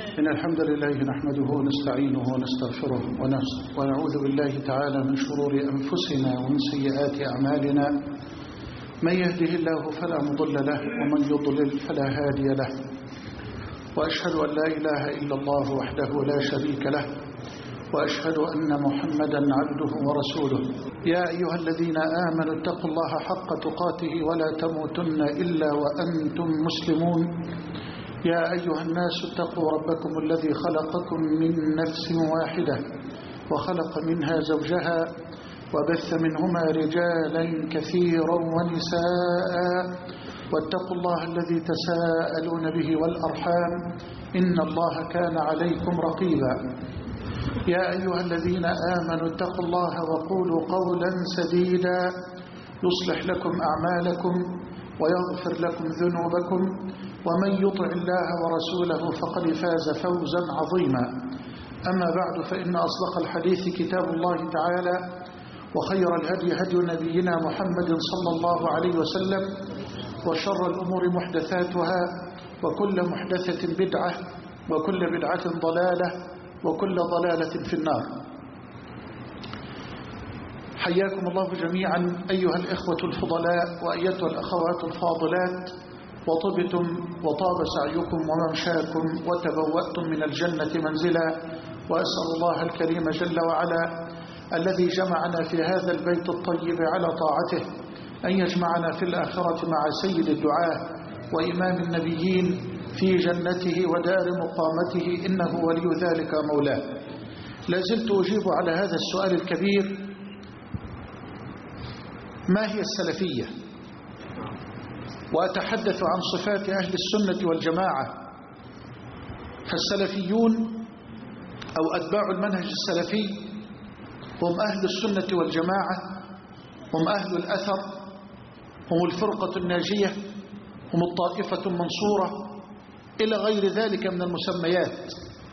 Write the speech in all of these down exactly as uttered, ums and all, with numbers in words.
إن الحمد لله نحمده ونستعينه ونستغفره ونعوذ بالله تعالى من شرور أنفسنا ومن سيئات أعمالنا. من يهده الله فلا مضل له ومن يضلل فلا هادي له، وأشهد أن لا إله إلا الله وحده لا شريك له، وأشهد أن محمدا عبده ورسوله. يا أيها الذين آمنوا اتقوا الله حق تقاته ولا تموتن إلا وأنتم مسلمون. يا أيها الناس اتقوا ربكم الذي خلقكم من نفس واحدة وخلق منها زوجها وبث منهما رجالا كثيرا ونساء، واتقوا الله الذي تساءلون به والأرحام إن الله كان عليكم رقيبا. يا أيها الذين آمنوا اتقوا الله وقولوا قولا سديدا يصلح لكم أعمالكم ويغفر لكم ذنوبكم، ومن يطع الله ورسوله فقد فاز فوزا عظيما. أما بعد، فإن أصدق الحديث كتاب الله تعالى، وخير الهدي هدي نبينا محمد صلى الله عليه وسلم، وشر الأمور محدثاتها، وكل محدثة بدعة، وكل بدعة ضلالة، وكل ضلالة في النار. حياكم الله جميعا أيها الإخوة الفضلاء وأيتها الأخوات الفاضلات، وطبتم وطاب سعيكم وممشاكم وتبوأتم من الجنة منزلا. وأسأل الله الكريم جل وعلا الذي جمعنا في هذا البيت الطيب على طاعته أن يجمعنا في الآخرة مع سيد الدعاة وإمام النبيين في جنته ودار مقامته، إنه ولي ذلك مولاه. لازلت أجيب على هذا السؤال الكبير: ما هي السلفية؟ وأتحدث عن صفات أهل السنة والجماعة. فالسلفيون أو أتباع المنهج السلفي هم أهل السنة والجماعة، هم أهل الأثر، هم الفرقة الناجية، هم الطائفة المنصورة، إلى غير ذلك من المسميات.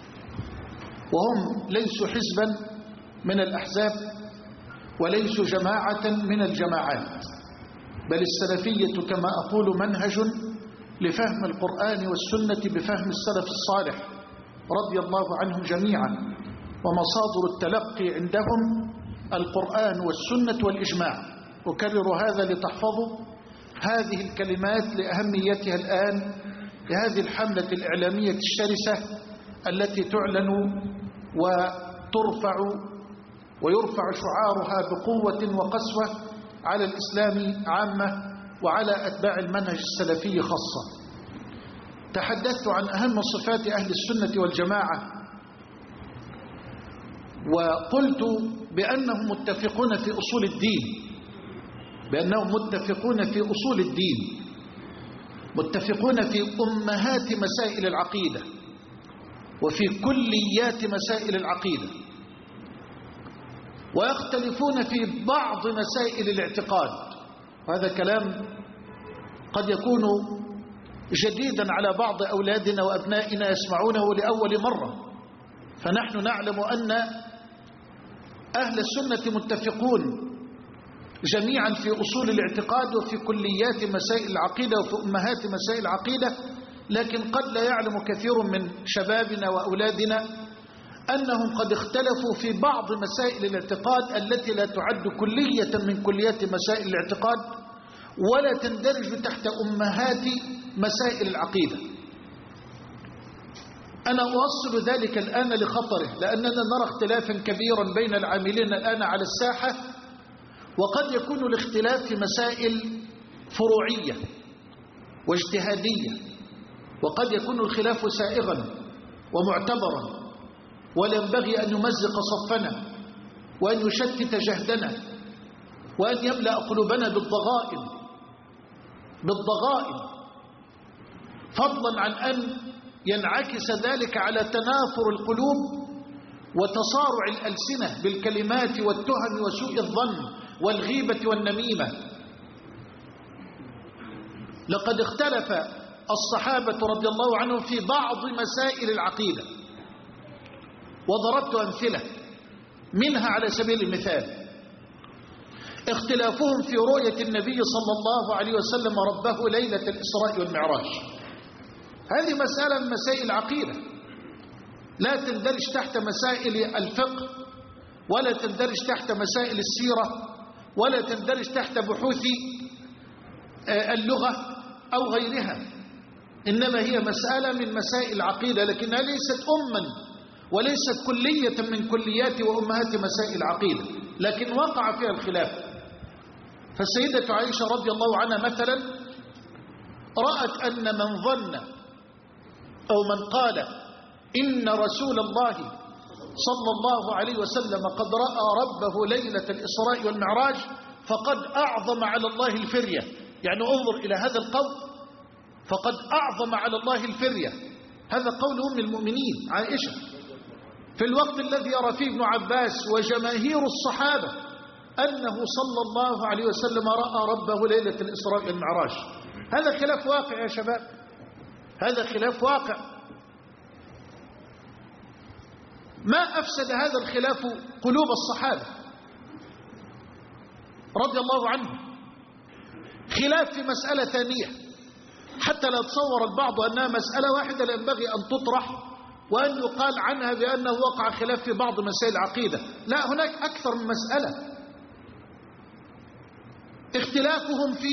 وهم ليسوا حزبا من الأحزاب وليسوا جماعة من الجماعات، بل السلفية كما أقول منهج لفهم القرآن والسنة بفهم السلف الصالح رضي الله عنهم جميعا، ومصادر التلقي عندهم القرآن والسنة والإجماع. أكرر هذا لتحفظوا هذه الكلمات لأهميتها الآن لهذه الحملة الإعلامية الشرسة التي تعلن وترفع ويرفع شعارها بقوة وقسوة على الإسلام عامة وعلى أتباع المنهج السلفي خاصة. تحدثت عن أهم صفات أهل السنة والجماعة، وقلت بأنهم متفقون في أصول الدين، بأنهم متفقون في أصول الدين، متفقون في أمهات مسائل العقيدة وفي كليات مسائل العقيدة، ويختلفون في بعض مسائل الاعتقاد. وهذا كلام قد يكون جديدا على بعض أولادنا وأبنائنا يسمعونه لأول مرة، فنحن نعلم أن أهل السنة متفقون جميعا في أصول الاعتقاد وفي كليات مسائل العقيدة وفي أمهات مسائل العقيدة، لكن قد لا يعلم كثير من شبابنا وأولادنا أنهم قد اختلفوا في بعض مسائل الاعتقاد التي لا تعد كلية من كليات مسائل الاعتقاد ولا تندرج تحت أمهات مسائل العقيدة. أنا أوصل ذلك الآن لخطره، لأننا نرى اختلافا كبيرا بين العاملين الآن على الساحة، وقد يكون الاختلاف في مسائل فروعية واجتهادية، وقد يكون الخلاف سائغا ومعتبرا، ولا ينبغي أن يمزق صفنا وأن يشتت جهدنا وأن يملأ قلوبنا بالضغائن بالضغائن فضلا عن أن ينعكس ذلك على تنافر القلوب وتصارع الألسنة بالكلمات والتهم وسوء الظن والغيبة والنميمة. لقد اختلف الصحابة رضي الله عنهم في بعض مسائل العقيدة، وضربت أمثلة منها على سبيل المثال: اختلافهم في رؤية النبي صلى الله عليه وسلم ربه ليلة الإسراء والمعراج. هذه مسألة من مسائل العقيدة، لا تندرج تحت مسائل الفقه، ولا تندرج تحت مسائل السيرة، ولا تندرج تحت بحوث اللغة أو غيرها، إنما هي مسألة من مسائل العقيدة، لكنها ليست أما وليست كلية من كليات وأمهات مسائل العقيدة، لكن وقع فيها الخلاف. فالسيدة عائشة رضي الله عنها مثلا رأت أن من ظن أو من قال إن رسول الله صلى الله عليه وسلم قد رأى ربه ليلة الإسراء والمعراج فقد أعظم على الله الفرية. يعني انظر إلى هذا القول، فقد أعظم على الله الفرية، هذا قول أم المؤمنين عائشة في الوقت الذي يرى فيه ابن عباس وجماهير الصحابة أنه صلى الله عليه وسلم رأى ربه ليلة الإسراء والمعراج. هذا خلاف واقع يا شباب، هذا خلاف واقع. ما أفسد هذا الخلاف قلوب الصحابة رضي الله عنهم. خلاف في مسألة ثانية حتى لا يتصور البعض أنها مسألة واحدة لا ينبغي أن تطرح وأن يقال عنها بأنه وقع خلاف في بعض مسائل العقيدة. لا، هناك أكثر من مسألة. اختلافهم في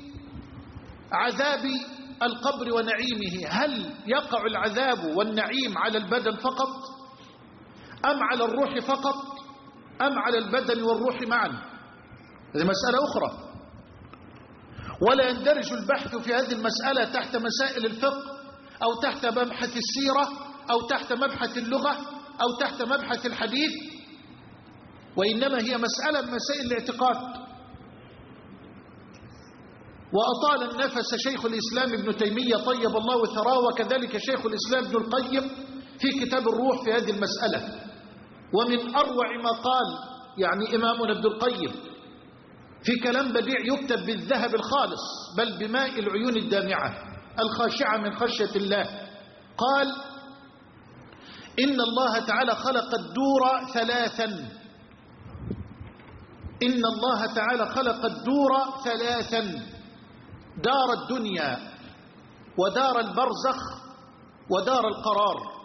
عذاب القبر ونعيمه، هل يقع العذاب والنعيم على البدن فقط أم على الروح فقط أم على البدن والروح معا؟ هذه مسألة أخرى، ولا يندرج البحث في هذه المسألة تحت مسائل الفقه أو تحت مبحث السيرة أو تحت مبحث اللغة أو تحت مبحث الحديث، وإنما هي مسألة من مسائل الاعتقاد. وأطال النفس شيخ الإسلام ابن تيمية طيب الله ثراه، وكذلك شيخ الإسلام ابن القيم في كتاب الروح في هذه المسألة. ومن أروع ما قال يعني إمامنا ابن القيم في كلام بديع يكتب بالذهب الخالص بل بماء العيون الدامعة الخاشعة من خشية الله، قال إن الله تعالى خلق الدور ثلاثا، إن الله تعالى خلق الدور ثلاثا: دار الدنيا ودار البرزخ ودار القرار.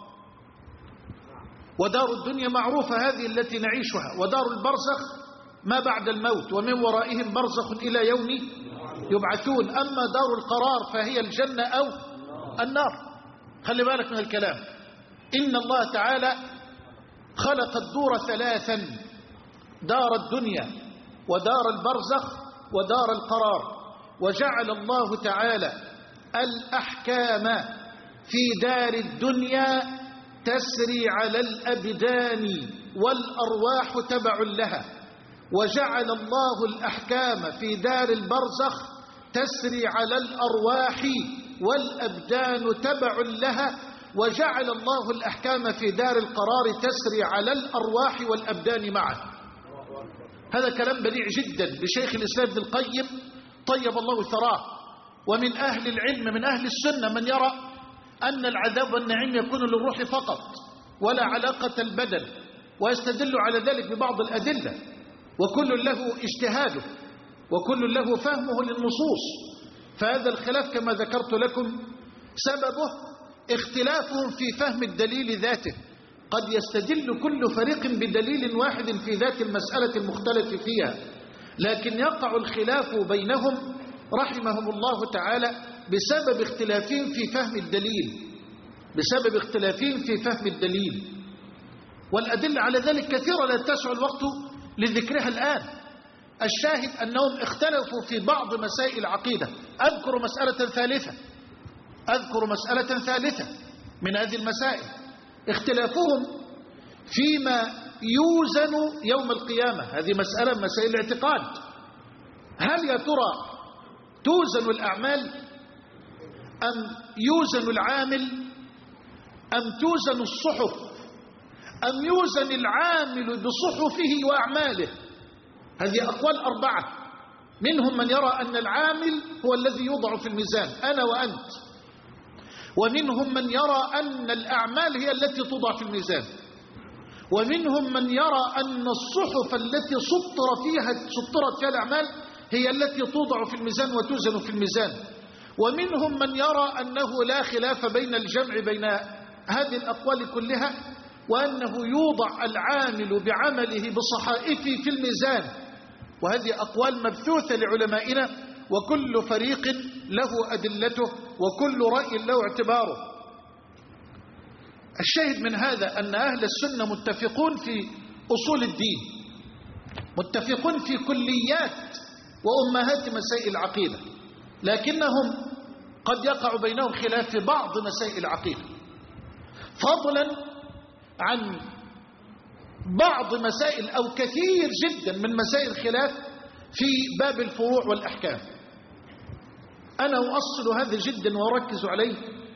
ودار الدنيا معروفة هذه التي نعيشها، ودار البرزخ ما بعد الموت ومن ورائهم برزخ إلى يوم يبعثون. أما دار القرار فهي الجنة أو النار. خلي بالك من الكلام. إن الله تعالى خلق الدور ثلاثا: دار الدنيا ودار البرزخ ودار القرار. وجعل الله تعالى الأحكام في دار الدنيا تسري على الأبدان والأرواح تبع لها، وجعل الله الأحكام في دار البرزخ تسري على الأرواح والأبدان تبع لها، وجعل الله الأحكام في دار القرار تسري على الأرواح والأبدان معا. هذا كلام بديع جدا لشيخ الإسلام ابن القيم طيب الله ثراه. ومن أهل العلم من أهل السنة من يرى أن العذاب والنعيم يكون للروح فقط ولا علاقة البدن، ويستدل على ذلك ببعض الأدلة، وكل له اجتهاده وكل له فهمه للنصوص. فهذا الخلاف كما ذكرت لكم سببه اختلافهم في فهم الدليل ذاته. قد يستدل كل فريق بدليل واحد في ذات المسألة المختلف فيها، لكن يقع الخلاف بينهم رحمهم الله تعالى بسبب اختلافهم في فهم الدليل بسبب اختلافهم في فهم الدليل والأدلة على ذلك كثيرة لا يتسع الوقت لذكرها الآن. الشاهد أنهم اختلفوا في بعض مسائل العقيدة. أذكر مسألة ثالثة أذكر مسألة ثالثة من هذه المسائل: اختلافهم فيما يوزن يوم القيامة. هذه مسألة من مسائل الاعتقاد. هل يا ترى توزن الأعمال أم يوزن العامل أم توزن الصحف أم يوزن العامل بصحفه وأعماله؟ هذه أقوال أربعة. منهم من يرى أن العامل هو الذي يوضع في الميزان، أنا وأنت. ومنهم من يرى أن الأعمال هي التي توضع في الميزان. ومنهم من يرى أن الصحف التي سطر فيها سطرت فيها الأعمال هي التي توضع في الميزان وتوزن في الميزان. ومنهم من يرى أنه لا خلاف بين الجمع بين هذه الأقوال كلها، وأنه يوضع العامل بعمله بصحائفه في الميزان. وهذه أقوال مبثوثة لعلمائنا، وكل فريق له أدلته وكل رأي له اعتباره. الشاهد من هذا أن أهل السنة متفقون في أصول الدين، متفقون في كليات وأمهات مسائل العقيدة، لكنهم قد يقع بينهم خلاف في بعض مسائل العقيدة، فضلا عن بعض مسائل أو كثير جدا من مسائل الخلاف في باب الفروع والأحكام. أنا أؤصل هذا جدا وأركز عليه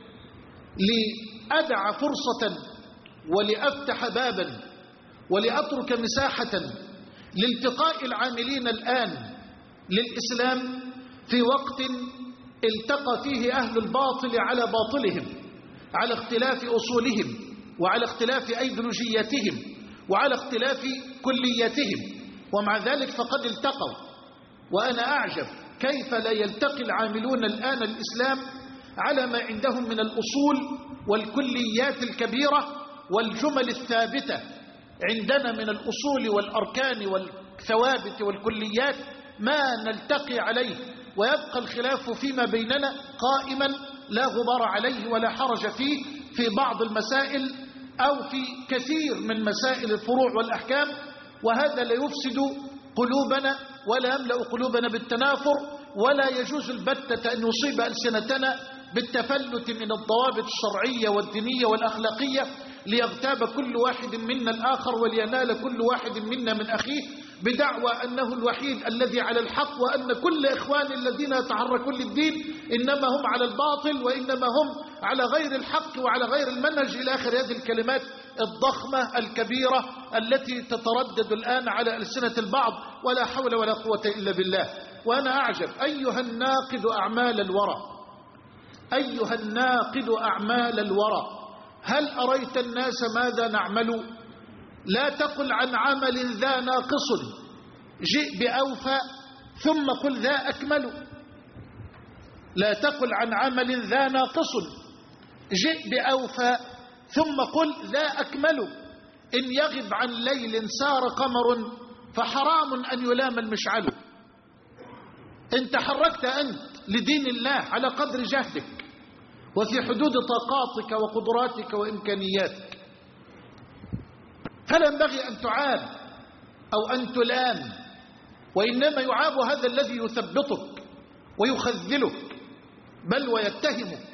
لأدع فرصة ولأفتح بابا ولأترك مساحة لالتقاء العاملين الآن للإسلام في وقت التقى فيه أهل الباطل على باطلهم، على اختلاف أصولهم وعلى اختلاف أيديولوجياتهم وعلى اختلاف كلياتهم، ومع ذلك فقد التقوا. وأنا أعجب كيف لا يلتقي العاملون الآن الإسلام على ما عندهم من الأصول والكليات الكبيرة والجمل الثابتة عندنا من الأصول والأركان والثوابت والكليات، ما نلتقي عليه، ويبقى الخلاف فيما بيننا قائما لا غبار عليه ولا حرج فيه في بعض المسائل أو في كثير من مسائل الفروع والأحكام. وهذا لا يفسد قلوبنا ولا يملأ قلوبنا بالتنافر، ولا يجوز البتة أن يصيب ألسنتنا بالتفلت من الضوابط الشرعية والدينية والأخلاقية ليغتاب كل واحد منا الآخر ولينال كل واحد منا من أخيه بدعوى أنه الوحيد الذي على الحق، وأن كل إخوان الذين يتحركون للدين إنما هم على الباطل وإنما هم على غير الحق وعلى غير المنهج، إلى آخر هذه الكلمات الضخمة الكبيرة التي تتردد الآن على ألسنة البعض، ولا حول ولا قوة إلا بالله. وأنا أعجب أيها الناقد أعمال الورى، أيها الناقد أعمال الورى، هل أريت الناس ماذا نعمل؟ لا تقل عن عمل ذا ناقص جئ بأوفى ثم قل ذا أكمل. لا تقل عن عمل ذا ناقص جئ بأوفى ثم قل ذا أكمل. إن يغب عن ليل سار قمر فحرام أن يلام المشعل. إن تحركت أنت لدين الله على قدر جهدك وفي حدود طاقاتك وقدراتك وإمكانياتك، فلا ينبغي أن تعاب أو أن تلام، وإنما يعاب هذا الذي يثبطك ويخذلك بل ويتهمك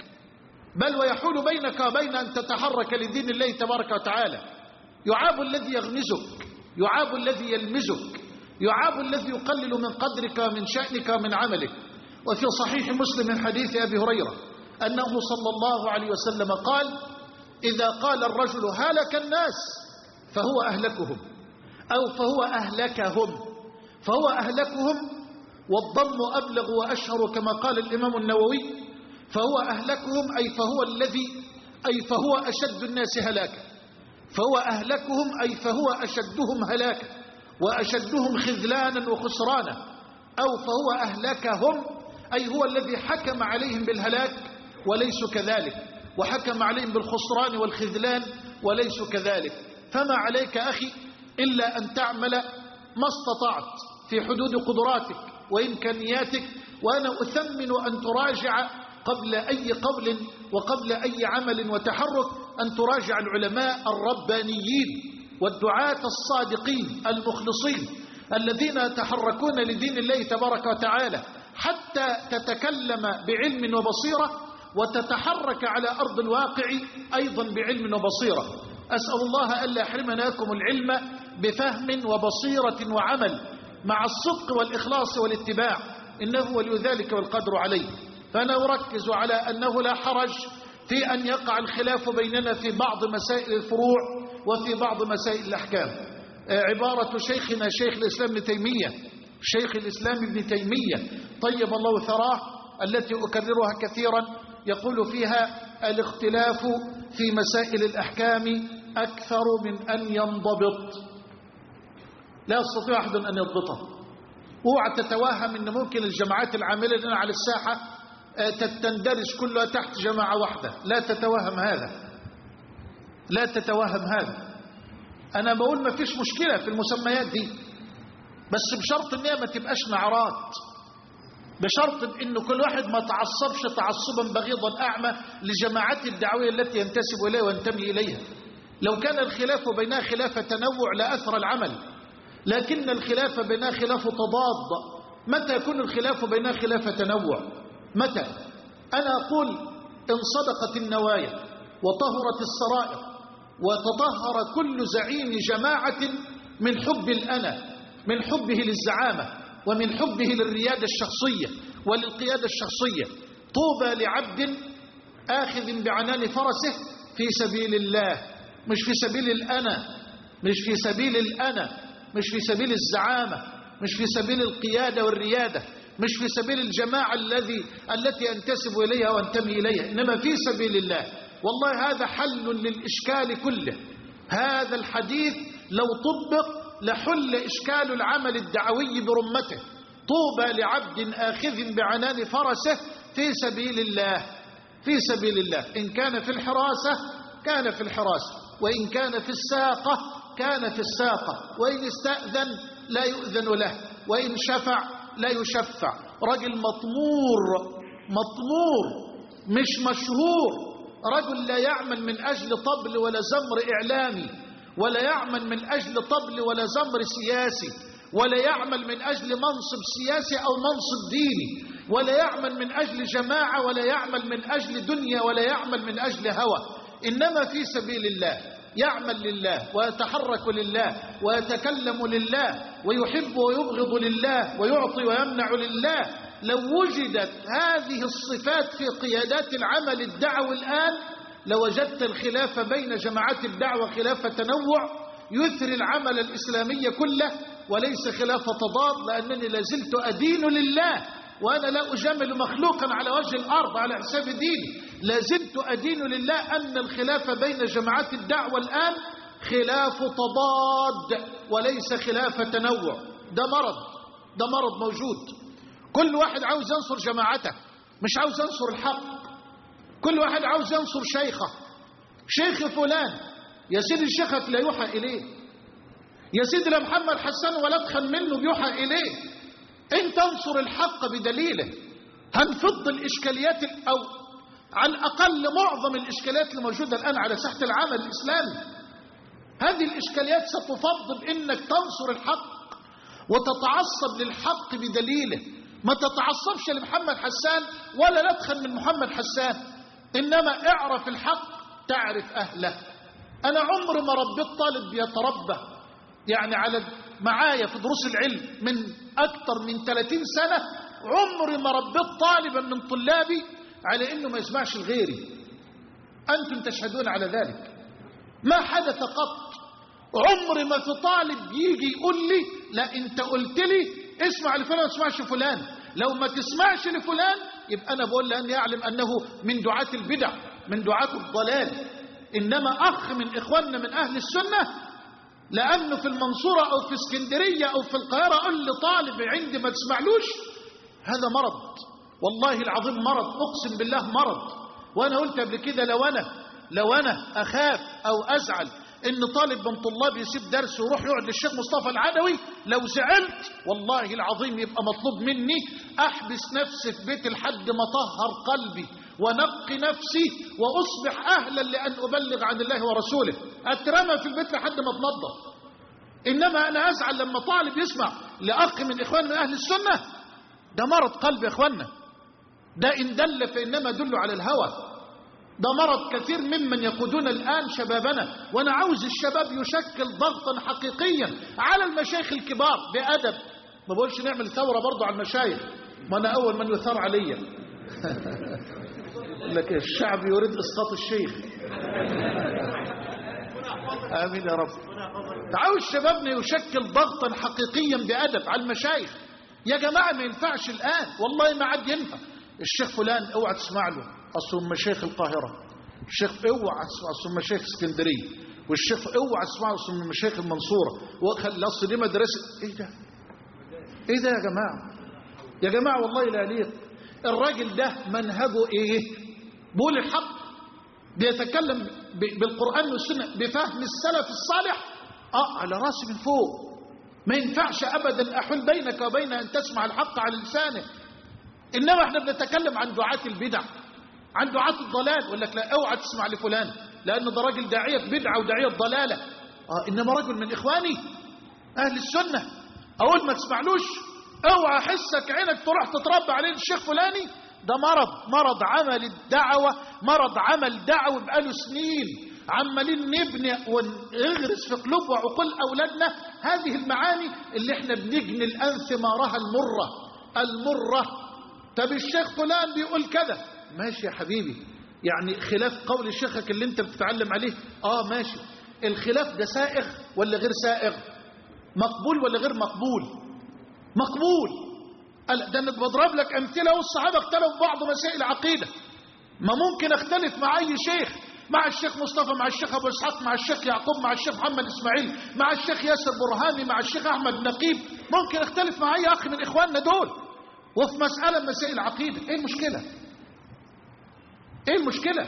بل ويحول بينك وبين أن تتحرك لدين الله تبارك وتعالى. يعاب الذي يغمزك، يعاب الذي يلمزك، يعاب الذي يقلل من قدرك ومن شأنك ومن عملك. وفي صحيح مسلم من حديث أبي هريرة أنه صلى الله عليه وسلم قال: إذا قال الرجل هلك الناس فهو أهلكهم، أو فهو أهلكهم. فهو أهلكهم والضم أبلغ وأشهر كما قال الإمام النووي. فهو أهلكهم أي فهو الذي أي فهو أشد الناس هلاكا. فهو أهلكهم أي فهو أشدهم هلاكا وأشدهم خذلانا وخسرانا. أو فهو أهلكهم أي هو الذي حكم عليهم بالهلاك وليسوا كذلك، وحكم عليهم بالخسران والخذلان وليسوا كذلك. فما عليك أخي إلا أن تعمل ما استطعت في حدود قدراتك وإمكانياتك. وأنا أثمن أن تراجع قبل أي قول وقبل أي عمل وتحرك أن تراجع العلماء الربانيين والدعاة الصادقين المخلصين الذين يتحركون لدين الله تبارك وتعالى، حتى تتكلم بعلم وبصيرة وتتحرك على أرض الواقع أيضا بعلم وبصيرة. أسأل الله ألا يحرمنا لكم العلم بفهم وبصيرة وعمل مع الصدق والإخلاص والاتباع، إنه ولي ذلك والقدر عليه. فأنا أركز على أنه لا حرج في أن يقع الخلاف بيننا في بعض مسائل الفروع وفي بعض مسائل الأحكام. عبارة شيخنا شيخ الإسلام ابن تيمية شيخ الإسلام ابن تيمية طيب الله ثراه التي أكررها كثيرا، يقول فيها: الاختلاف في مسائل الأحكام أكثر من أن ينضبط. لا يستطيع أحد أن يضبطه. اوعى تتوهم أن ممكن الجماعات العاملة لنا على الساحة تندرج كلها تحت جماعة واحدة، لا تتوهم هذا. لا تتوهم هذا. أنا بقول ما فيش مشكلة في المسميات دي، بس بشرط إنها ما تبقاش نعرات، بشرط إن كل واحد ما تعصبش تعصبا بغيضا أعمى لجماعات الدعوية التي ينتسب إليها وينتمي إليها. لو كان الخلاف بينها خلاف تنوع لأثر العمل، لكن الخلاف بينها خلاف تضاد. متى يكون الخلاف بينها خلاف تنوع؟ متى؟ أنا أقول إن صدقت النوايا وطهرت السرائر وتطهر كل زعيم جماعة من حب الأنا، من حبه للزعامة ومن حبه للريادة الشخصية وللقيادة الشخصية، طوبى لعبد آخذ بعنان فرسه في سبيل الله، مش في سبيل الأنا، مش في سبيل الأنا، مش في سبيل الزعامة، مش في سبيل القيادة والريادة، مش في سبيل الجماعة الذي التي أنتسب إليها وأنتمي إليها، إنما في سبيل الله. والله هذا حل للإشكال كله. هذا الحديث لو طبق لحل إشكال العمل الدعوي برمته. طوبى لعبد آخذ بعنان فرسه في سبيل الله، في سبيل الله. إن كان في الحراسة كان في الحراسة، وإن كان في الساقة كان في الساقة، وإن استأذن لا يؤذن له، وإن شفع لا يشفع. رجل مطمور، مطمور مش مشهور، رجل لا يعمل من أجل طبل ولا زمر إعلامي، ولا يعمل من أجل طبل ولا زمر سياسي، ولا يعمل من أجل منصب سياسي أو منصب ديني، ولا يعمل من أجل جماعة، ولا يعمل من أجل دنيا، ولا يعمل من أجل هوى، إنما في سبيل الله، يعمل لله ويتحرك لله ويتكلم لله ويحب ويبغض لله ويعطي ويمنع لله. لو وجدت هذه الصفات في قيادات العمل الدعوي الآن لوجدت الخلاف بين جماعات الدعوة خلاف تنوع يثري العمل الإسلامي كله وليس خلاف تضاد، لأنني لازلت أدين لله، وأنا لا أجامل مخلوقا على وجه الأرض على حساب ديني. لازلت أدين لله أن الخلاف بين جماعات الدعوة الآن خلاف تضاد وليس خلاف تنوع. ده مرض، ده مرض موجود. كل واحد عاوز ينصر جماعته، مش عاوز ينصر الحق. كل واحد عاوز ينصر شيخه، شيخ فلان. يا سيدي شيخك لا يوحى إليه، يا سيدي لا محمد حسان ولا ادخل منه بيوحى إليه. انت انصر الحق بدليله. هنفض الإشكاليات أو على الأقل معظم الإشكاليات الموجودة الآن على ساحة العمل الإسلامي. هذه الإشكاليات ستفضل إنك تنصر الحق وتتعصب للحق بدليله. ما تتعصبش لمحمد حسان ولا ندخل من محمد حسان، إنما اعرف الحق تعرف أهله. أنا عمر ما ربيت طالب بيتربى يعني على معايا في دروس العلم من أكثر من ثلاثين سنة، عمري ما ربيت طالبا من طلابي على إنه ما يسمعش الغيري. أنتم تشهدون على ذلك. ما حدث قط. عمري ما في طالب يجي يقول لي لا أنت قلت لي اسمع لفلان ما تسمعش فلان، لو ما تسمعش لفلان يبقى أنا بقول لأني أعلم أنه من دعاة البدع، من دعاة الضلال. إنما أخ من إخواننا من أهل السنة لأنه في المنصورة أو في اسكندرية أو في القاهرة أقول لطالب عندي ما تسمعلوش، هذا مرض، والله العظيم مرض، أقسم بالله مرض. وأنا قلت قبل كده لو أنا لو أنا أخاف أو أزعل إن طالب من طلابي يسيب درس ويروح يقعد للشيخ مصطفى العدوي، لو زعلت والله العظيم يبقى مطلوب مني أحبس نفسي في بيت لحد ما طهر قلبي ونقي نفسي وأصبح أهلا لأن أبلغ عن الله ورسوله، أترمى في البيت لحد ما تنظف. إنما أنا أزعل لما طالب يسمع لأخ من إخوان من أهل السنة، ده مرض قلب يا إخواننا. ده إن دل فإنما دل على الهوى. ده مرض كثير ممن يقودون الآن شبابنا. وأنا عاوز الشباب يشكل ضغطا حقيقيا على المشايخ الكبار بأدب. ما بقولش نعمل ثورة برضو على المشايخ، ما أنا أول من يثار عليا. لك الشعب يريد إسقاط الشيخ. آمين يا رب. عاوز شبابنا يشكل ضغطا حقيقيا بأدب على المشايخ. يا جماعة ما ينفعش الآن، والله ما عاد ينفع. الشيخ فلان اوعى تسمع له، أصل مشايخ القاهرة. الشيخ اوعى تسمع، أصل مشايخ اسكندرية. والشيخ اوعى تسمع، أصل مشايخ المنصورة. وخل أصل دي مدرسة. إيه ده؟ إيه ده يا جماعة؟ يا جماعة والله لا يليق. الراجل ده منهجه إيه؟ بقول الحق، بيتكلم بالقرآن والسنة بفهم السلف الصالح، اه على راسي من فوق. ما ينفعش ابدا احول بينك وبين ان تسمع الحق على لسانك. انما احنا بنتكلم عن دعاة البدع، عن دعاة الضلال، يقول لك لا اوعى تسمع لفلان لان ده راجل داعية بدعة وداعية ضلالة. اه انما رجل من اخواني اهل السنة اقول ما تسمعلوش، اوعى حسك عينك تروح تتربى عليه الشيخ فلاني. ده مرض، مرض عمل الدعوة، مرض عمل دعوة بقاله سنين عمالين نبني ونغرس في قلوب وعقول أولادنا هذه المعاني اللي احنا بنجني الآن ثمارها المرة المرة. طب الشيخ فلان بيقول كذا، ماشي يا حبيبي، يعني خلاف قول شيخك اللي انت بتتعلم عليه، اه ماشي. الخلاف ده سائغ ولا غير سائغ؟ مقبول ولا غير مقبول؟ مقبول. ده انا بضرب لك امثله، والصحابه اختلفوا بعض مسائل عقيده. ما ممكن اختلف مع اي شيخ، مع الشيخ مصطفى، مع الشيخ ابو اسحاق، مع الشيخ يعقوب، مع الشيخ محمد اسماعيل، مع الشيخ ياسر برهامي، مع الشيخ احمد نقيب. ممكن اختلف مع اي اخ من اخواننا دول وفي مساله من مسائل العقيده. ايه المشكله؟ ايه المشكله؟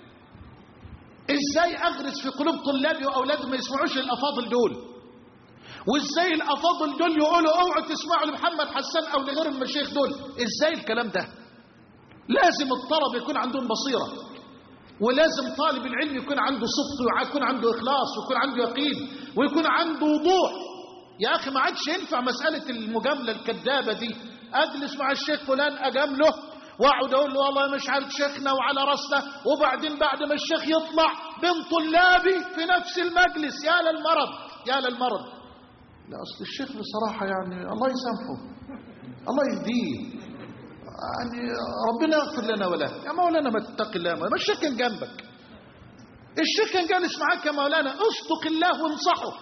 ازاي اغرس في قلوب طلابي واولادي ما يسمعوش للافاضل دول؟ وازاي الافاضل دول يقولوا اوعوا تسمعوا لمحمد حسان او لغير المشايخ دول؟ ازاي الكلام ده؟ لازم الطلبه يكون عندهم بصيره، ولازم طالب العلم يكون عنده صدق ويكون عنده اخلاص ويكون عنده يقين ويكون عنده وضوح. يا اخي ما عادش ينفع مساله المجامله الكذابه دي. اجلس مع الشيخ فلان اجامله واقعد اقول له والله مش عارف شيخنا وعلى راسنا، وبعدين بعد ما الشيخ يطلع بين طلابي في نفس المجلس. يا للمرض، يا للمرض. لا اصل الشيخ بصراحه يعني الله يسامحه، الله يهديه، يعني ربنا يغفر لنا وله. يا مولانا ما تتقي الله، ما الشيخ كان جنبك، الشيخ كان جالس معاك يا مولانا. اصدق الله وانصحه،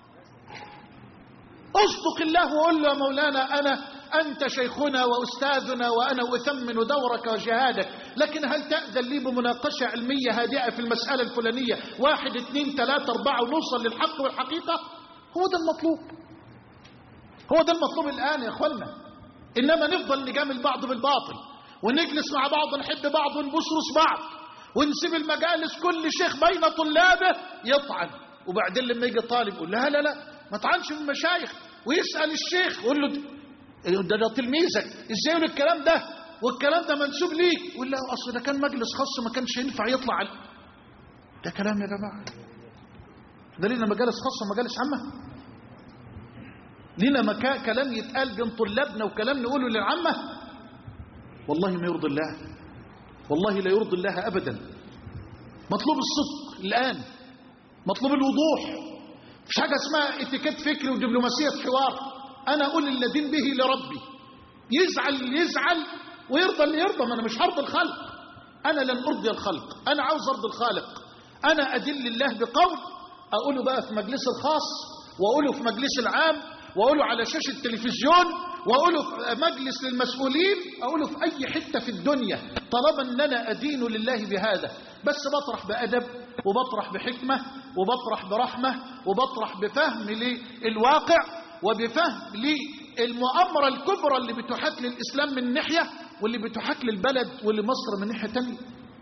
اصدق الله وقول له يا مولانا انا انت شيخنا واستاذنا وانا اثمن دورك وجهادك، لكن هل تأذن لي بمناقشه علميه هادئه في المساله الفلانيه، واحد اثنين ثلاثه اربعه، ونوصل للحق والحقيقه؟ هو ده المطلوب، هو ده المطلوب الان يا اخوانا. انما نفضل نجامل بعض بالباطل ونجلس مع بعض نحب بعض ونبوس روس بعض ونسيب المجالس كل شيخ بين طلابه يطعن، وبعدين لما يجي طالب يقول لا لا لا ما تطعنش من المشايخ، ويسأل الشيخ يقول له ده ده تلميذك ازاي يقول الكلام ده والكلام ده منسوب ليك؟ يقول لا اصل ده كان مجلس خاص ما كانش ينفع يطلع على... ده كلام يا جماعه؟ ده لينا مجالس خاصه ومجالس عامه؟ لنا مكان كلام يتقال بين طلابنا وكلام نقوله للعامة؟ والله ما يرضي الله، والله لا يرضي الله أبدا. مطلوب الصدق الآن، مطلوب الوضوح. مش حاجة اسمها اتيكيت فكري ودبلوماسية حوار. أنا أقول الذين به لربي، يزعل يزعل ويرضى اللي يرضى. ما أنا مش هرضي الخلق، أنا لن أرضي الخلق، أنا عاوز أرضي الخالق. أنا أدل الله بقول أقوله بقى في مجلس الخاص، وأقوله في مجلس العام، وأقوله على شاشة التلفزيون، وأقوله في مجلس للمسؤولين، أقوله في أي حتة في الدنيا، طالما أن أنا أدين لله بهذا. بس بطرح بأدب وبطرح بحكمة وبطرح برحمة وبطرح بفهم للواقع وبفهم للمؤامرة الكبرى اللي بتحاك للإسلام من ناحية واللي بتحاك للبلد ولمصر من ناحية تانية.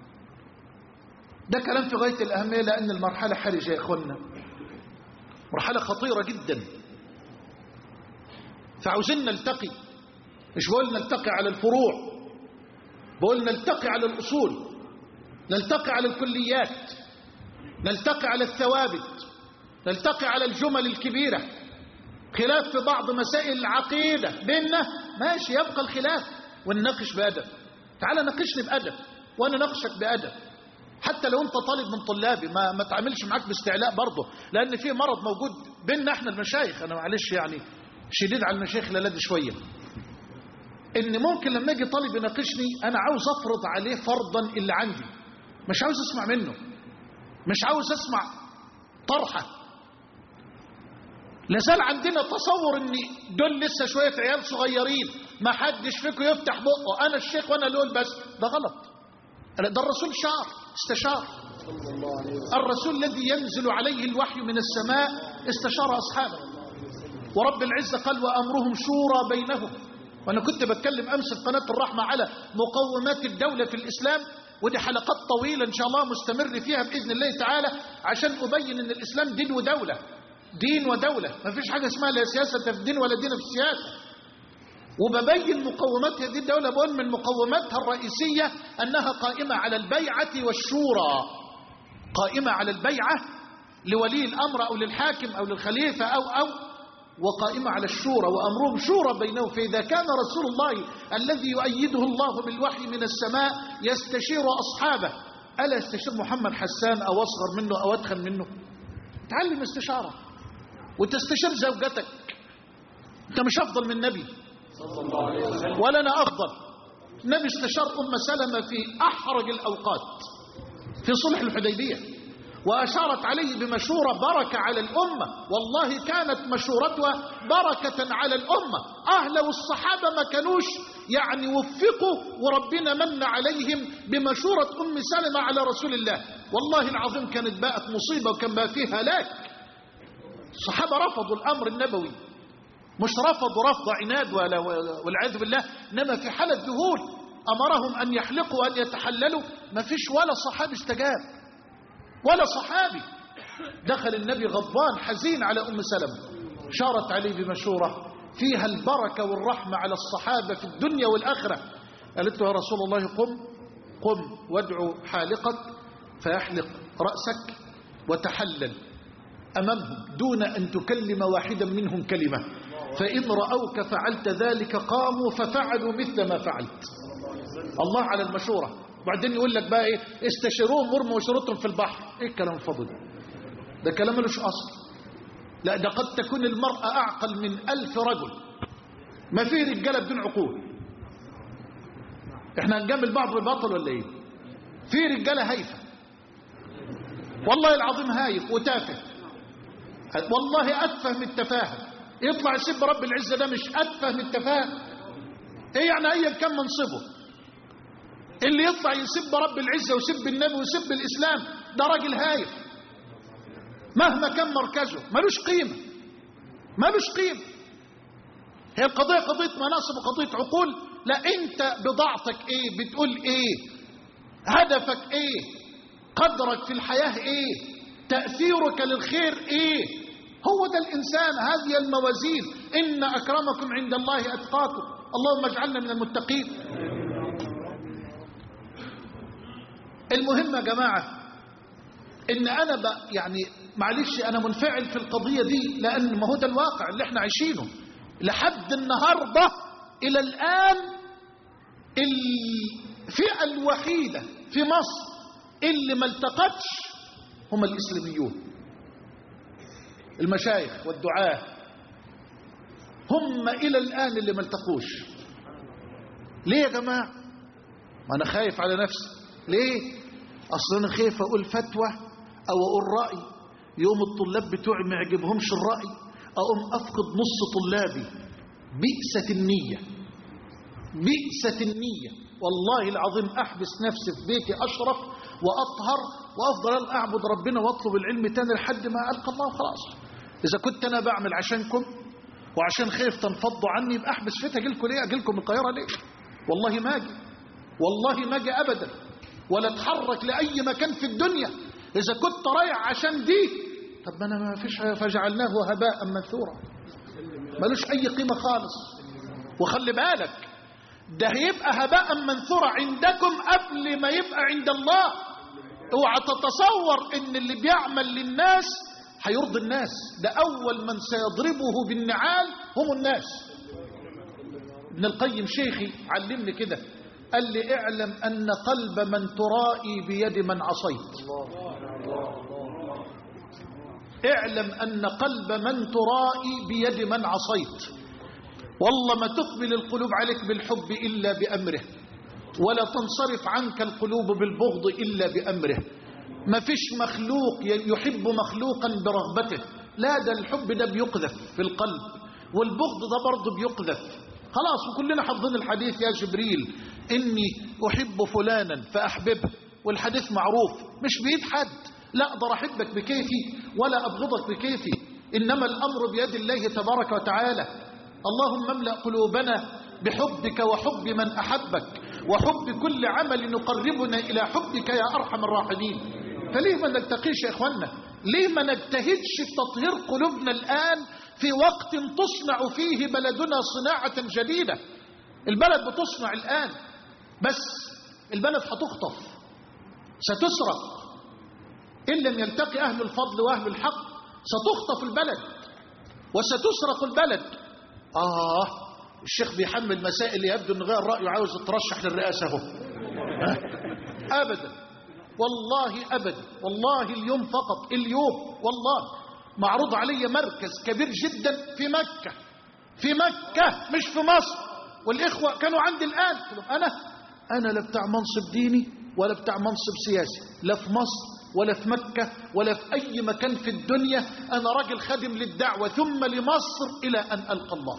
ده كلام في غاية الأهمية، لأن المرحلة حرجة يا إخوانا، مرحلة خطيرة جدا. فعاوزين نلتقي، مش بقول نلتقي على الفروع، بقول نلتقي على الأصول، نلتقي على الكليات، نلتقي على الثوابت، نلتقي على الجمل الكبيرة. خلاف في بعض مسائل العقيدة بيننا ماشي، يبقى الخلاف ونناقش بأدب. تعال ناقشني بأدب وأنا ناقشك بأدب، حتى لو أنت طالب من طلابي ما ما تعملش معاك باستعلاء برضه، لأن في مرض موجود بيننا احنا المشايخ. أنا معلش يعني شديد على المشايخ للاد شوية، إن ممكن لما يجي طالب يناقشني أنا عاوز أفرض عليه فرضا اللي عندي، مش عاوز أسمع منه، مش عاوز أسمع طرحة. لازال عندنا تصور إن دول لسه شوية عيال صغيرين ما حدش فيكم يفتح بقه، أنا الشيخ وأنا اللي أقول بس. ده غلط. ده الرسول شعر استشار، الرسول الذي ينزل عليه الوحي من السماء استشار أصحابه، ورب العزة قال وأمرهم شورى بينهم. وأنا كنت بتكلم أمس في قناة الرحمة على مقومات الدولة في الإسلام، ودي حلقات طويلة إن شاء الله مستمر فيها بإذن الله تعالى عشان أبين أن الإسلام دين ودولة، دين ودولة، ما فيش حاجة اسمها لا سياسة في الدين ولا دين في السياسة. وببين مقومات هذه الدولة، بقول من مقوماتها الرئيسية أنها قائمة على البيعة والشورى، قائمة على البيعة لولي الأمر أو للحاكم أو للخليفة أو أو وقائمة على الشورى، وأمرهم شورى بينهم. فإذا كان رسول الله الذي يؤيده الله بالوحي من السماء يستشير أصحابه، ألا يستشير محمد حسان أو أصغر منه أو أدخن منه؟ تعلم استشارة وتستشير زوجتك. أنت مش أفضل من النبي ولا أنا أفضل. النبي استشار أم سلمة في أحرج الأوقات في صلح الحديبية، وأشارت عليه بمشورة بركة على الأمة، والله كانت مشورتها بركة على الأمة. أهل والصحابة ما كانوش يعني وفقوا وربنا من عليهم بمشورة أم سلمة على رسول الله، والله العظيم كانت باءت مصيبة وكان بقى فيها هلاك. الصحابة رفضوا الأمر النبوي، مش رفضوا رفض عناد ولا والعياذ بالله، إنما في حالة ذهول أمرهم أن يحلقوا وأن يتحللوا، ما فيش ولا صحابي استجاب ولا صحابي. دخل النبي غضبان حزين على أم سلمة، شارت عليه بمشورة فيها البركة والرحمة على الصحابة في الدنيا والآخرة. قالت له يا رسول الله قم قم وادعو حالقك فيحلق رأسك وتحلل أمامهم دون أن تكلم واحدا منهم كلمة، فإن رأوك فعلت ذلك قاموا ففعلوا مثل ما فعلت. الله على المشورة. وبعدين يقول لك بقى ايه؟ استشيروهم وارموا شروطهم في البحر. ايه الكلام الفاضي ده؟ ده كلام ملوش اصل. لا، ده قد تكون المرأة اعقل من الف رجل، ما في رجاله بدون عقول. احنا هنجامل بعض بالباطل ولا ايه؟ في رجاله هايفه، والله العظيم هايف وتافه، والله اتفه من التفاهه. يطلع يسب رب العزه، ده مش اتفه من التفاهه؟ ايه يعني ايا كان منصبه؟ اللي يطلع يسب رب العزة ويسب النبي ويسب الإسلام ده راجل هايف، مهما كان مركزه ملوش قيمة، ملوش قيمة. هي القضية قضية مناصب وقضية عقول؟ لا، انت بضاعتك ايه؟ بتقول ايه؟ هدفك ايه؟ قدرك في الحياة ايه؟ تأثيرك للخير ايه؟ هو ده الإنسان، هذه الموازين. إن أكرمكم عند الله أتقاكم. اللهم اجعلنا من المتقين. المهم يا جماعة ان انا بقى يعني معلش انا منفعل في القضية دي، لان ما هو ده الواقع اللي احنا عايشينه لحد النهاردة. الى الان الفئة الوحيدة في مصر اللي ما التقتش هم الاسلاميون، المشايخ والدعاة هم الى الان اللي ما التقوش. ليه يا جماعة؟ ما انا خايف على نفسي. ليه؟ اصلا انا خايف اقول فتوى او اقول راي يوم الطلاب بتوعي ما يعجبهمش الراي، اقوم افقد نص طلابي. بئست النيه، بئست النيه. والله العظيم احبس نفسي في بيتي اشرف واطهر وافضل اعبد ربنا واطلب العلم تاني لحد ما القى الله. خلاص، اذا كنت انا بعمل عشانكم وعشان خايف تنفضوا عني، يبقى احبس فيت. اجي لكم ليه؟ اجي لكم القاهره ليه؟ والله ما اجي، والله ما اجي ابدا، ولا اتحرك لاي مكان في الدنيا. اذا كنت رايح عشان دي، طب ما انا ما فيش، فجعلناه هباء منثورا، ملوش اي قيمه خالص. وخلي بالك ده هيبقى هباء منثورا عندكم قبل ما يبقى عند الله. اوعى تتصور ان اللي بيعمل للناس هيرضي الناس، ده اول من سيضربه بالنعال هم الناس. ابن القيم شيخي علمني كده، قال لي اعلم أن قلب من ترائي بيد من عصيت. اعلم أن قلب من ترائي بيد من عصيت. والله ما تقبل القلوب عليك بالحب إلا بأمره، ولا تنصرف عنك القلوب بالبغض إلا بأمره. ما فيش مخلوق يحب مخلوقا برغبته، لا، ده الحب ده بيقذف في القلب، والبغض ده برضه بيقذف. خلاص، وكلنا حافظين الحديث يا جبريل إني أحب فلانا فأحببه، والحديث معروف. مش بيد حد، لا أقدر أحبك بكيفي ولا أبغضك بكيفي، إنما الأمر بيد الله تبارك وتعالى. اللهم املأ قلوبنا بحبك وحب من أحبك، وحب كل عمل يقربنا إلى حبك يا أرحم الراحمين. فليه ما نلتقيش يا إخواننا؟ ليه ما نجتهدش في تطهير قلوبنا الآن في وقت تصنع فيه بلدنا صناعة جديدة؟ البلد بتصنع الآن، بس البلد هتخطف، ستسرق إن لم يلتقي أهل الفضل وأهل الحق. ستخطف البلد وستسرق البلد. آه الشيخ بيحمل مسائل يبدو أن غير رأيه عاوز يترشح للرئاسة هو. أبدا والله أبدا، والله اليوم فقط اليوم والله معروض علي مركز كبير جدا في مكة، في مكة مش في مصر، والإخوة كانوا عندي الآن. أنا أنا لا بتاع منصب ديني ولا بتاع منصب سياسي، لا في مصر ولا في مكة ولا في أي مكان في الدنيا. أنا راجل خادم للدعوة ثم لمصر إلى أن ألقى الله،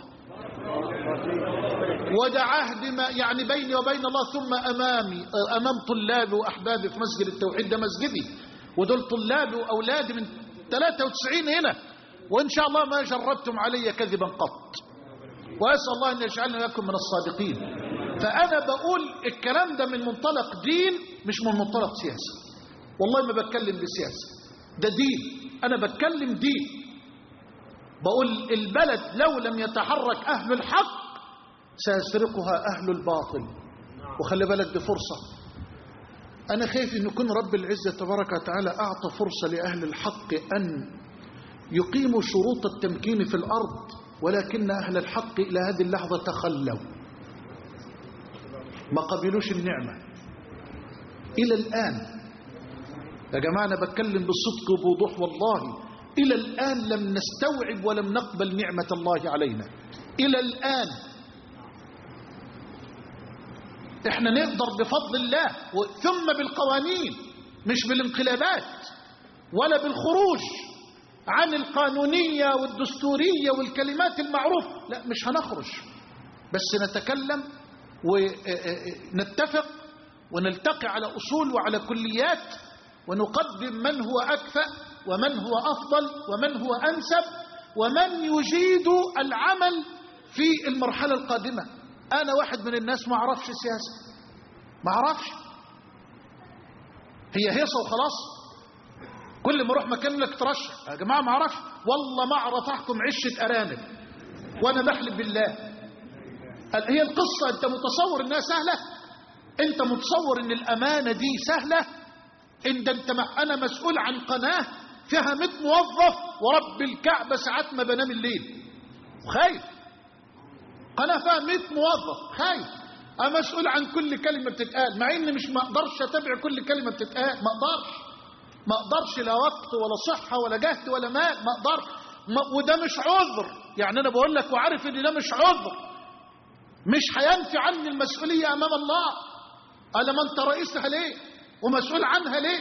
وده عهد ما يعني بيني وبين الله، ثم أمامي أمام طلابي وأحبابي في مسجد التوحيد، ده مسجدي ودول طلابي وأولادي من ثلاثة وتسعين هنا، وإن شاء الله ما جربتم علي كذبا قط، وأسأل الله أن يجعلنا لكم من الصادقين. فأنا بقول الكلام ده من منطلق دين مش من منطلق سياسي، والله ما بتكلم بسياسة، ده دين، أنا بتكلم دين. بقول البلد لو لم يتحرك أهل الحق سيسرقها أهل الباطل. وخلي بالك دي فرصة، أنا خايف أن يكون رب العزة تبارك وتعالى أعطى فرصة لأهل الحق أن يقيموا شروط التمكين في الأرض، ولكن أهل الحق إلى هذه اللحظة تخلوا، ما قبلوش النعمة إلى الآن. يا جماعة أنا بتكلم بالصدق وبوضوح، والله إلى الآن لم نستوعب ولم نقبل نعمة الله علينا إلى الآن. احنا نقدر بفضل الله ثم بالقوانين، مش بالانقلابات ولا بالخروج عن القانونية والدستورية والكلمات المعروفة، لا مش هنخرج، بس نتكلم ونتفق ونلتقي على أصول وعلى كليات، ونقدم من هو أكفأ ومن هو أفضل ومن هو أنسب ومن يجيد العمل في المرحلة القادمة. أنا واحد من الناس ما أعرفش سياسة، ما أعرفش، هي هيصة وخلاص، كل ما أروح مكان لك ترشح. يا جماعة ما أعرفش، والله ما أعرف أحكم عشة أرانب، وأنا بحلف بالله. هي القصة أنت متصور إنها سهلة؟ أنت متصور إن الأمانة دي سهلة؟ إن ده أنت أنا مسؤول عن قناة فيها مئة موظف، ورب الكعبة ساعات ما بنام الليل وخايف، قناة فيها مئة موظف خايف، أنا مسؤول عن كل كلمة بتتقال، مع إني مش ما أقدرش أتابع كل كلمة بتتقال، ما أقدرش ما أقدرش لا وقت ولا صحة ولا جهد ولا مال، ما أقدرش، وده مش عذر، يعني أنا بقول لك وعارف إن ده مش عذر، مش هينفي عني المسؤولية أمام الله. أنا ما أنت رئيسها ليه ومسؤول عنها ليه؟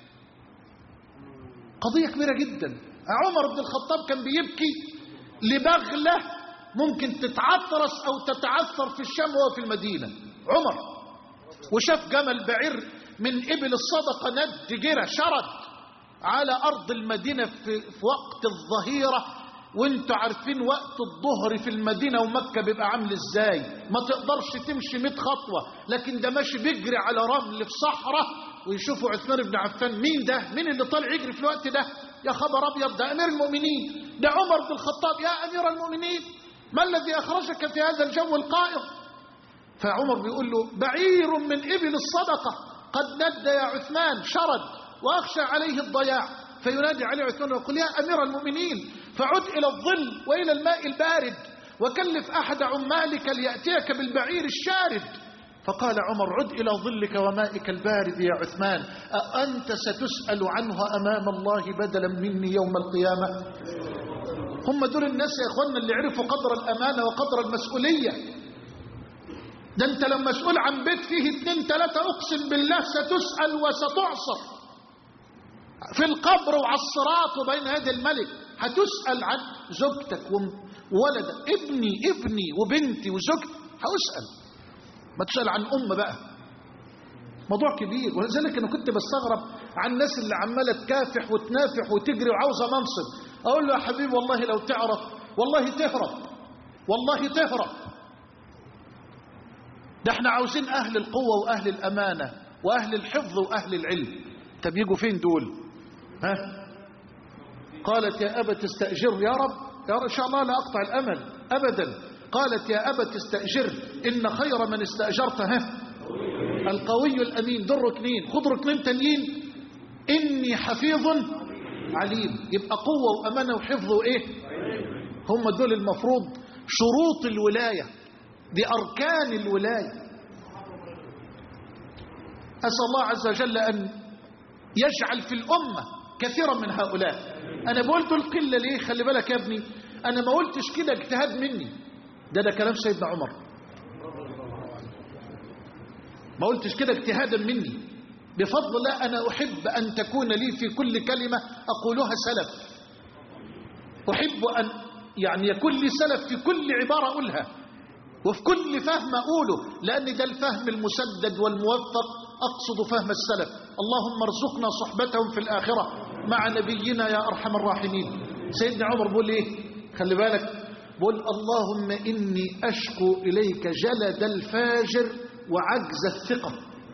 قضية كبيرة جدا. عمر بن الخطاب كان بيبكي لبغلة ممكن تتعثرس أو تتعثر في الشام وهو في المدينة، عمر، وشاف جمل بعير من إبل الصدقة ند جرى شرد على أرض المدينة في, في وقت الظهيرة، وانتوا عارفين وقت الظهر في المدينة ومكة بيبقى عامل ازاي، ما تقدرش تمشي مئة خطوة، لكن ده ماشي بيجري على رمل في صحراء. ويشوفوا عثمان بن عفان، مين ده؟ مين اللي طالع يجري في الوقت ده؟ يا خبر ابيض، ده امير المؤمنين، ده عمر بن الخطاب. يا امير المؤمنين ما الذي اخرجك في هذا الجو القائر؟ فعمر بيقول له بعير من ابل الصدقة قد ند يا عثمان شرد واخشى عليه الضياع. فينادي عليه عثمان ويقول يا امير المؤمنين فعد الى الظل والى الماء البارد وكلف احد عمالك لياتيك بالبعير الشارد. فقال عمر عد إلى ظلك ومائك البارد يا عثمان، أأنت ستسأل عنها أمام الله بدلا مني يوم القيامة؟ هم دول الناس يا أخوانا اللي عرفوا قدر الأمانة وقدر المسؤولية. ده أنت لما مسؤول عن بيت فيه اتنين تلاتة أقسم بالله ستسأل وستعصر في القبر وعلى الصراط وبين يدي الملك. هتسأل عن زوجتك وولدك، ابني ابني وبنتي وزوجتي، هأسأل، ما تسأل عن أم بقى، موضوع كبير. ولذلك أنا كنت بستغرب عن الناس اللي عمالة تكافح وتنافح وتجري وعاوزة منصب. أقول له يا حبيبي والله لو تعرف والله تهرب، والله تهرب. ده احنا عاوزين أهل القوة وأهل الأمانة وأهل الحفظ وأهل العلم. طب يجوا فين دول؟ ها؟ قالت يا أبت استأجر. يا رب يا رب إن شاء الله لا أقطع الأمل أبدا. قالت يا أبت استأجر إن خير من استأجرت ها القوي الأمين. دول ركنين، خد ركنين تانيين. إني حفيظ عليم. يبقى قوة وأمانة وحفظ وإيه؟ هم دول المفروض شروط الولاية، دي أركان الولاية. أسأل الله عز وجل أن يجعل في الأمة كثيرا من هؤلاء. أنا بقولت القلة ليه؟ خلي بالك يا ابني، أنا ما قلتش كده اجتهاد مني، ده ده كلام سيدنا عمر. ما قلتش كده اجتهادا مني، بفضل الله. أنا أحب أن تكون لي في كل كلمة أقولها سلف، أحب أن يعني يكون لي سلف في كل عبارة أقولها وفي كل فهم أقوله، لأن ده الفهم المسدد والموفق، أقصد فهم السلف. اللهم ارزقنا صحبتهم في الآخرة مع نبينا يا أرحم الراحمين. سيدنا عمر بيقول إيه؟ خلي بالك، بيقول اللهم إني أشكو إليك جلد الفاجر وعجز الثقة.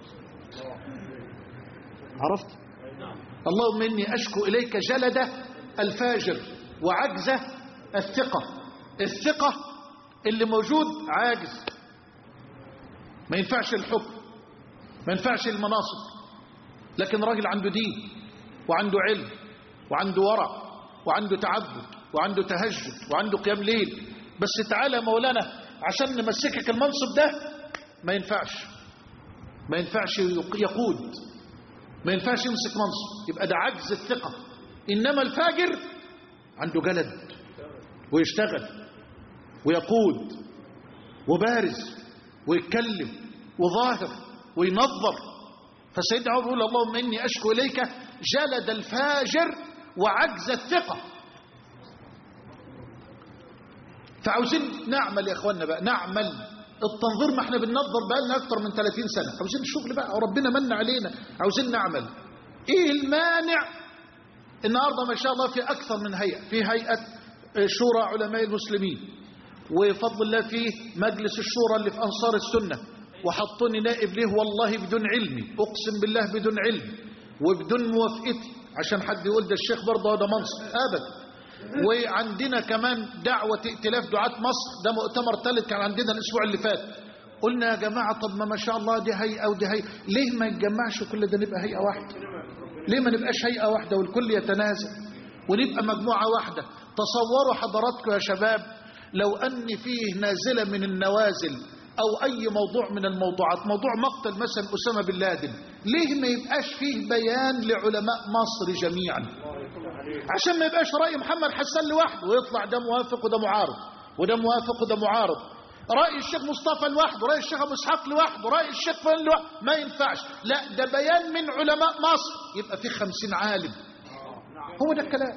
عرفت؟ اللهم إني أشكو إليك جلد الفاجر وعجز الثقة. الثقة اللي موجود عاجز، ما ينفعش الحكم، ما ينفعش المناصب، لكن راجل عنده دين وعنده علم وعنده ورع وعنده تعبد وعنده تهجد وعنده قيام ليل. بس تعالى مولانا عشان نمسكك المنصب ده، ما ينفعش، ما ينفعش يقود، ما ينفعش يمسك منصب، يبقى ده عجز الثقة. إنما الفاجر عنده جلد ويشتغل ويقود وبارز ويتكلم وظاهر وينظر. فسيدنا عمر يقول اللهم إني أشكو إليك جلد الفاجر وعجز الثقة. فعاوزين نعمل يا اخوانا بقى، نعمل التنظير. ما احنا بننظر بقى لنا اكتر من ثلاثين سنة، عاوزين الشغل بقى وربنا من علينا، عاوزين نعمل. ايه المانع؟ النهارده ما شاء الله في اكثر من هيئة، في هيئة شورى علماء المسلمين، وفضل الله في مجلس الشورى اللي في انصار السنة، وحطوني نائب ليه والله بدون علمي، اقسم بالله بدون علم وبدون موافقتي، عشان حد يقول ده الشيخ برضه ده منصب ابدا. وعندنا كمان دعوة ائتلاف دعاة مصر، ده مؤتمر ثالث كان عندنا الاسبوع اللي فات. قلنا يا جماعة طب ما ما شاء الله دي هيئة ودي هيئة، ليه ما يتجمعش كل ده نبقى هيئة واحدة؟ ليه ما نبقاش هيئة واحدة والكل يتنازل ونبقى مجموعة واحدة؟ تصوروا حضراتكم يا شباب لو أن فيه نازلة من النوازل أو أي موضوع من الموضوعات، موضوع مقتل مثلا أسامة بن لادن، ليه ما يبقاش فيه بيان لعلماء مصر جميعا؟ عشان ما يبقاش رأي محمد حسان لوحده ويطلع ده موافق وده معارض وده موافق وده معارض، رأي الشيخ مصطفى لوحده، رأي الشيخ أبو إسحاق لوحده، رأي الشيخ فلان لوحده، ما ينفعش. لا، ده بيان من علماء مصر، يبقى فيه خمسين عالم. هو ده الكلام،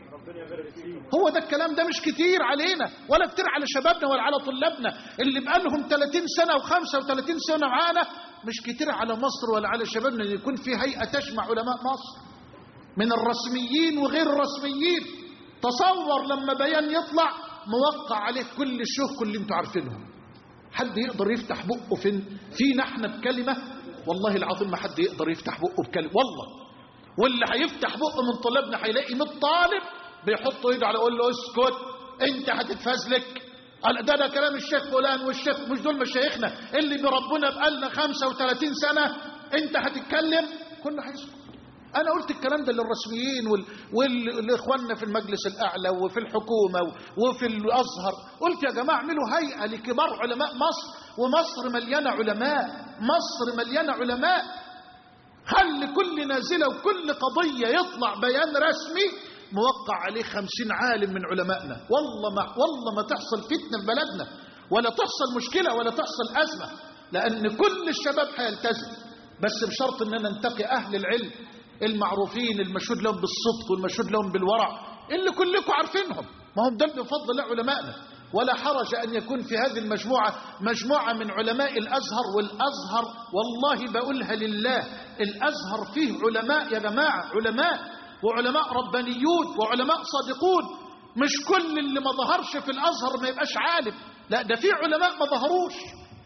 هو ده الكلام. ده مش كتير علينا ولا كتير على شبابنا ولا على طلابنا اللي بقالهم ثلاثين سنة وخمسة وثلاثين سنة معانا، مش كتير على مصر ولا على شبابنا ان يكون في هيئة تجمع علماء مصر من الرسميين وغير الرسميين. تصور لما بيان يطلع موقع عليه كل الشهق اللي انتوا عارفينهم، حد يقدر يفتح بقه فين فينا احنا بكلمة؟ والله العظيم ما حد يقدر يفتح بقه بكلمة والله. واللي هيفتح بقه من طلابنا هيلاقي مية طالب بيحطوا ايده على يقول له اسكت انت هتتفزلك. قال ده ده كلام الشيخ فلان والشيخ، مش دول مشايخنا اللي بربنا بقالنا خمسة وثلاثين سنة، انت هتتكلم كله هيسكت. انا قلت الكلام ده للرسميين وال... والاخواننا في المجلس الاعلى وفي الحكومة وفي الازهر، قلت يا جماعة اعملوا هيئة لكبار علماء مصر، ومصر مليانة علماء، مصر مليانة علماء. خلي كل نازلة وكل قضية يطلع بيان رسمي موقع عليه خمسين عالم من علمائنا. والله ما والله ما تحصل فتنة في بلدنا ولا تحصل مشكلة ولا تحصل أزمة، لأن كل الشباب هيلتزم، بس بشرط أننا ننتقي أهل العلم المعروفين المشهود لهم بالصدق والمشهود لهم بالورع اللي كلكم عارفينهم، ما هم دول بفضل الله علمائنا. ولا حرج أن يكون في هذه المجموعة مجموعة من علماء الأزهر. والأزهر والله بقولها لله، الأزهر فيه علماء يا جماعة، علماء وعلماء ربانيون وعلماء صادقون. مش كل اللي ما ظهرش في الأزهر ما يبقاش عالم، لا ده في علماء ما ظهروش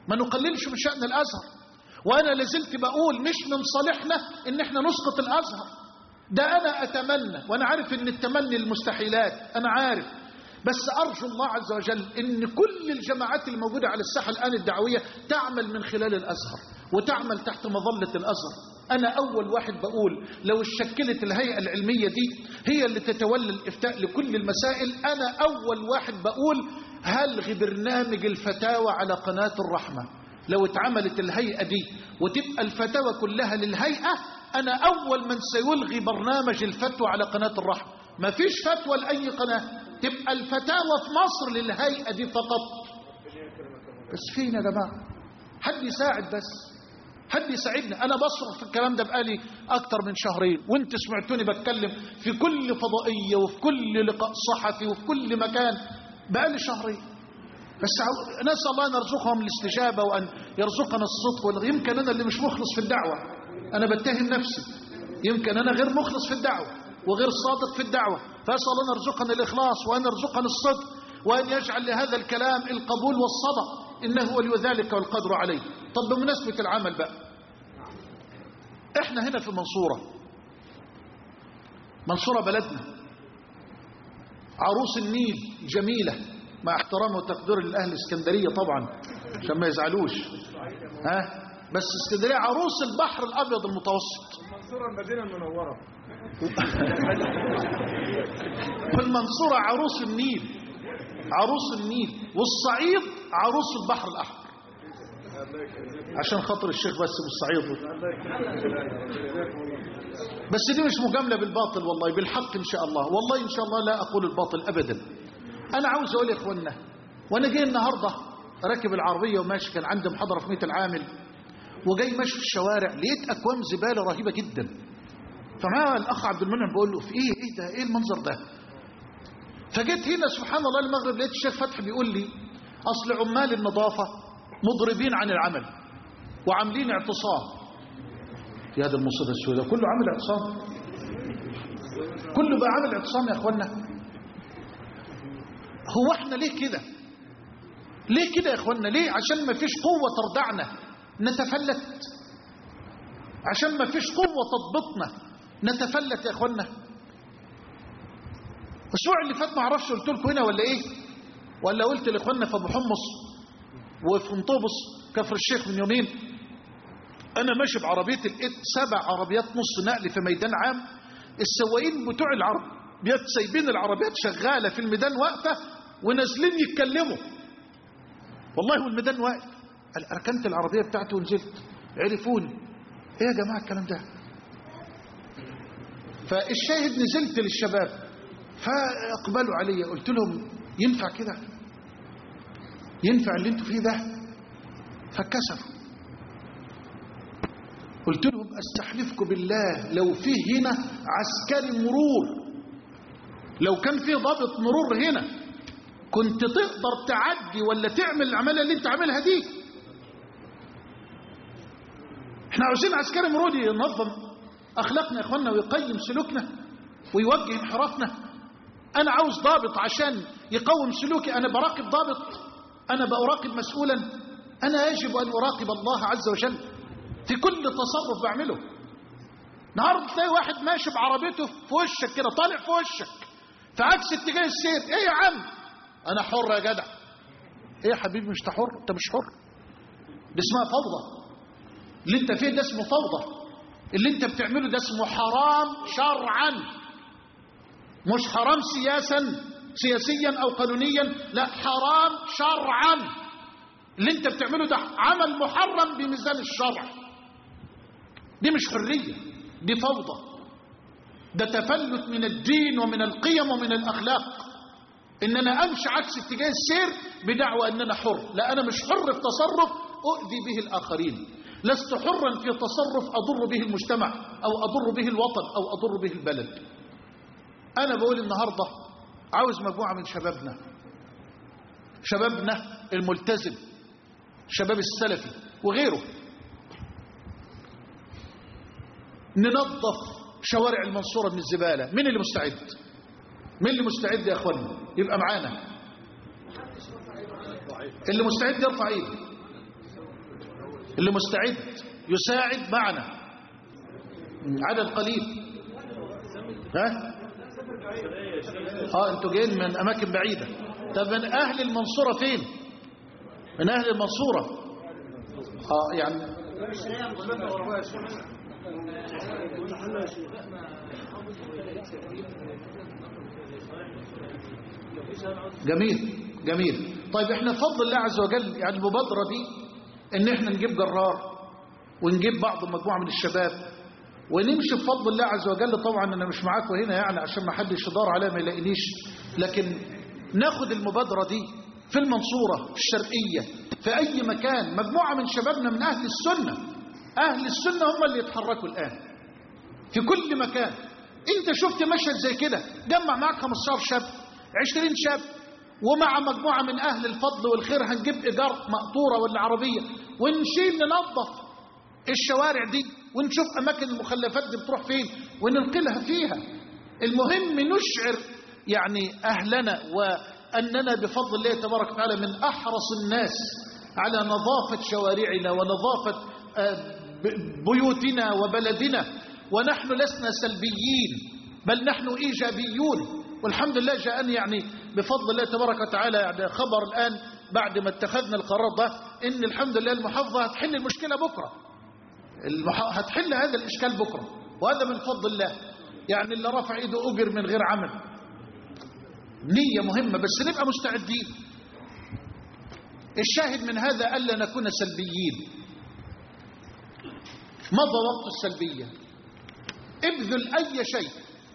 ما نقللش من شأن الأزهر. وأنا لازلت بقول مش من صالحنا إن احنا نسقط الأزهر. ده أنا أتمنى، وأنا عارف إن التمني المستحيلات، أنا عارف، بس أرجو الله عز وجل إن كل الجماعات الموجودة على الساحة الآن الدعوية تعمل من خلال الأزهر وتعمل تحت مظلة الأزهر. أنا أول واحد بقول لو اشكلت الهيئة العلمية دي هي اللي تتولى الإفتاء لكل المسائل، أنا أول واحد بقول هلغي برنامج الفتاوى على قناة الرحمة. لو اتعملت الهيئة دي وتبقى الفتاوى كلها للهيئة، أنا أول من سيلغي برنامج الفتوى على قناة الرحمة. ما فيش فتوى لأي قناة، تبقى الفتاوى في مصر للهيئة دي فقط. بس فين يا جماعة؟ حد يساعد، بس حد يساعدني. أنا بصرف في الكلام ده بقالي أكتر من شهرين، وانت سمعتوني بتكلم في كل فضائية وفي كل لقاء صحفي وفي كل مكان بقالي شهرين. بس نسأل الله أن يرزقهم الاستجابة وأن يرزقنا الصدق. يمكن أنا اللي مش مخلص في الدعوة، أنا بتهم نفسي، يمكن أنا غير مخلص في الدعوة وغير صادق في الدعوة، فأسأل الله أن يرزقنا الإخلاص وأن يرزقنا الصدق وأن يجعل لهذا الكلام القبول والصدق، إنه ولي ذلك والقدر عليه. طب بمناسبة العمل بقى، إحنا هنا في منصورة، منصورة بلدنا، عروس النيل جميلة، مع احترام وتقدير لأهل اسكندرية طبعا عشان ما يزعلوش، ها، بس اسكندرية عروس البحر الأبيض المتوسط، المنصورة المدينة المنورة، والمنصورة عروس النيل، عروس النيل، والصعيد عروس البحر الأحمر. عشان خاطر الشيخ بس بالصعيد، بس دي مش مجاملة بالباطل، والله بالحق إن شاء الله، والله إن شاء الله لا أقول الباطل أبدا. أنا عاوز أقول يا إخوانا، وأنا جاي النهاردة راكب العربية وماشي، كان عندي محاضرة في ميت العامل، وجاي ماشي في الشوارع لقيت أكوام زبالة رهيبة جدا. فمع الأخ عبد المنعم بقول له في إيه إيه ده، إيه المنظر ده؟ فجيت هنا سبحان الله المغرب لقيت الشيخ فتحي بيقول لي أصل عمال النظافة مضربين عن العمل وعاملين اعتصام. يا ده المصيبة السوداء، كله عامل اعتصام، كله بقى عامل اعتصام يا إخوانا. هو احنا ليه كده؟ ليه كده يا إخوانا؟ ليه؟ عشان ما فيش قوة تردعنا نتفلت، عشان ما فيش قوة تضبطنا نتفلت يا إخوانا. الأسبوع اللي فات ما اعرفش قلت لكم هنا ولا إيه، ولا قلت لإخوانا في أبو حمص وفي مطوبس كفر الشيخ من يومين، أنا ماشي بعربيتي لقيت سبع عربيات نص نقل في ميدان عام، السواقين بتوع العربيات سايبين العربيات شغالة في الميدان واقفة ونازلين يتكلموا، والله والميدان واقف. ركنت العربية بتاعتي ونزلت، عرفوني، ايه يا جماعة الكلام ده؟ فالشاهد نزلت للشباب فاقبلوا علي، قلت لهم ينفع كده؟ ينفع اللي انتوا فيه ده؟ فكسفوا. قلت لهم استحلفكم بالله لو فيه هنا عسكري مرور، لو كان فيه ضابط مرور هنا كنت تقدر تعدي ولا تعمل العملية اللي انت عاملها دي. احنا عاوزين عسكري مرور ينظم اخلاقنا يا اخوانا ويقيم سلوكنا ويوجه انحرافنا. انا عاوز ضابط عشان يقوم سلوكي، انا براقب ضابط، انا براقب مسؤولا، انا يجب ان اراقب الله عز وجل في كل تصرف بعمله. النهارده تلاقي واحد ماشي بعربيته في وشك كده، طالع في وشك في عكس اتجاه السير، ايه يا عم؟ انا حر يا جدع. ايه يا حبيبي مش حر؟ انت مش حر، دي اسمها فوضى. اللي انت فيه ده اسمه فوضى، اللي انت بتعمله ده اسمه حرام شرعا، مش حرام سياسا سياسيا او قانونيا، لا حرام شرعا. اللي انت بتعمله ده عمل محرم بميزان الشرع، دي مش حرية، دي فوضى، ده تفلت من الدين ومن القيم ومن الأخلاق. إن أنا أمشي عكس اتجاه السير بدعوى أن أنا حر، لا، أنا مش حر في تصرف أؤذي به الآخرين، لست حرا في تصرف أضر به المجتمع أو أضر به الوطن أو أضر به البلد. أنا بقول النهاردة عاوز مجموعة من شبابنا، شبابنا الملتزم، شباب السلفي وغيره، ننظف شوارع المنصورة من الزبالة. مين اللي مستعد؟ مين اللي مستعد يا أخوانا يبقى معانا؟ اللي مستعد يرفع ايده. اللي مستعد يساعد معنا عدد قليل. ها اه انتوا جايين من اماكن بعيدة. طب من اهل المنصورة فين؟ من اهل المنصورة اه يعني جميل جميل. طيب احنا بفضل الله عز وجل يعني المبادرة دي ان احنا نجيب جرار ونجيب بعض مجموعة من الشباب ونمشي بفضل الله عز وجل. طبعا انا مش معاكم هنا يعني عشان ما حدش يدار عليا ما يلاقينيش، لكن ناخد المبادرة دي في المنصورة في الشرقية في اي مكان، مجموعة من شبابنا من اهل السنة. اهل السنة هم اللي يتحركوا الان في كل مكان. انت شفت مشهد زي كده، جمع معك خمستاشر شاب عشرين شاب ومع مجموعة من اهل الفضل والخير هنجيب ايجار مقطورة ولا عربية ونشيل ننظف الشوارع دي ونشوف اماكن المخلفات دي بتروح فين وننقلها فيها. المهم نشعر يعني اهلنا واننا بفضل الله تبارك وتعالى من احرص الناس على نظافة شوارعنا ونظافة بيوتنا وبلدنا، ونحن لسنا سلبيين بل نحن ايجابيون. والحمد لله جاءني يعني بفضل الله تبارك وتعالى يعني خبر الان بعد ما اتخذنا القرار ده ان الحمد لله المحافظة هتحل المشكلة بكرة، هتحل هذا الإشكال بكرة، وهذا من فضل الله. يعني اللي رفع ايده أجر من غير عمل. نية مهمة بس نبقى مستعدين. الشاهد من هذا ألا نكون سلبيين. مضى وقت السلبية. ابذل أي شيء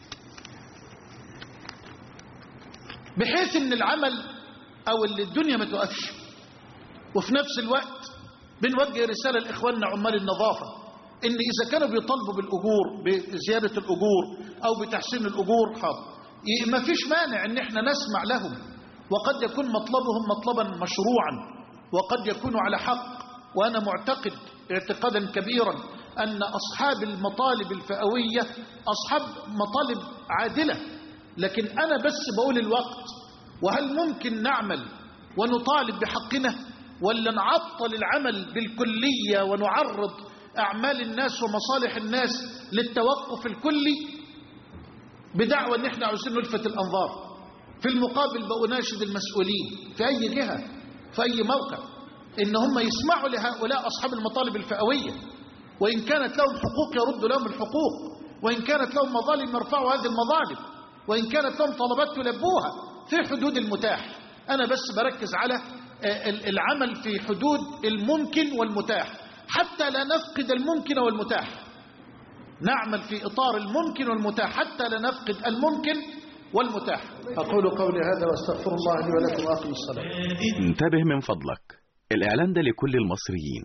بحيث ان العمل او الدنيا ما توقفش. وفي نفس الوقت بنوجه رسالة لإخواننا عمال النظافة إن إذا كانوا بيطالبوا بالأجور بزيادة الأجور أو بتحسين الأجور حاضر، ما فيش مانع إن إحنا نسمع لهم، وقد يكون مطلبهم مطلبا مشروعا وقد يكونوا على حق. وأنا معتقد اعتقادا كبيرا أن أصحاب المطالب الفئوية أصحاب مطالب عادلة، لكن أنا بس بقول الوقت. وهل ممكن نعمل ونطالب بحقنا ولا نعطل العمل بالكلية ونعرض أعمال الناس ومصالح الناس للتوقف الكلي بدعوى أن احنا عاوزين نلفت الأنظار؟ في المقابل بأناشد المسؤولين في أي جهة في أي موقع إن هم يسمعوا لهؤلاء أصحاب المطالب الفئوية، وإن كانت لهم حقوق يردوا لهم الحقوق، وإن كانت لهم مظالم يرفعوا هذه المظالم، وإن كانت لهم طلبات يلبوها في حدود المتاح. أنا بس بركز على العمل في حدود الممكن والمتاح حتى لا نفقد الممكن والمتاح. نعمل في إطار الممكن والمتاح حتى لا نفقد الممكن والمتاح. أقول قولي هذا واستغفر الله لي ولكم وأقم الصلاة. انتبه من فضلك، الإعلان ده لكل المصريين.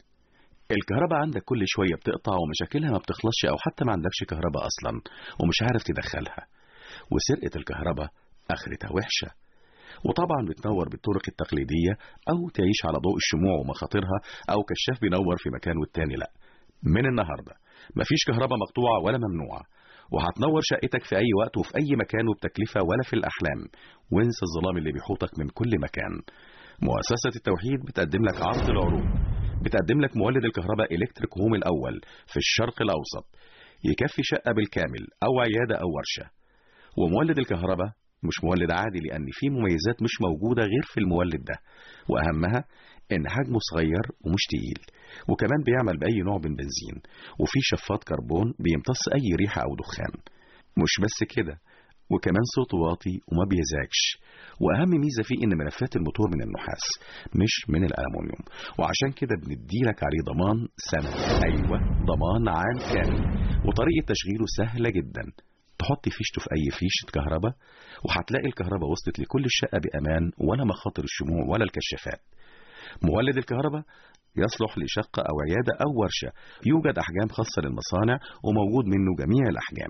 الكهرباء عندك كل شوية بتقطع ومشاكلها ما بتخلصش، أو حتى ما عندكش كهرباء أصلا ومش عارف تدخلها، وسرقة الكهرباء آخرتها وحشة. وطبعا بتنور بالطرق التقليدية أو تعيش على ضوء الشموع ومخاطرها، أو كشاف بينور في مكان والتاني لا. من النهاردة مفيش كهرباء مقطوعة ولا ممنوعة، وهتنور شقتك في أي وقت وفي أي مكان وبتكلفة ولا في الأحلام. وانسى الظلام اللي بيحوطك من كل مكان. مؤسسة التوحيد بتقدم لك عرض العروض، بتقدم لك مولد الكهرباء إلكتريك هوم الأول في الشرق الأوسط، يكفي شقة بالكامل أو عيادة أو ورشة. ومولد الكهرباء مش مولد عادي، لأن فيه مميزات مش موجودة غير في المولد ده، وأهمها إن حجمه صغير ومش تقيل، وكمان بيعمل بأي نوع من بنزين، وفيه شفاط كربون بيمتص أي ريحة أو دخان. مش بس كده، وكمان صوته واطي وما بيزعجش. وأهم ميزة فيه إن ملفات الموتور من النحاس مش من الألمنيوم، وعشان كده بنديلك عليه ضمان سنة. أيوة، ضمان عام كامل. وطريقة تشغيله سهلة جدا، تحط فيشته في أي فيشة كهرباء وهتلاقي الكهرباء وصلت لكل الشقة بأمان، ولا مخاطر الشموع ولا الكشافات. مولد الكهرباء يصلح لشقة أو عيادة أو ورشة، يوجد أحجام خاصة للمصانع وموجود منه جميع الأحجام.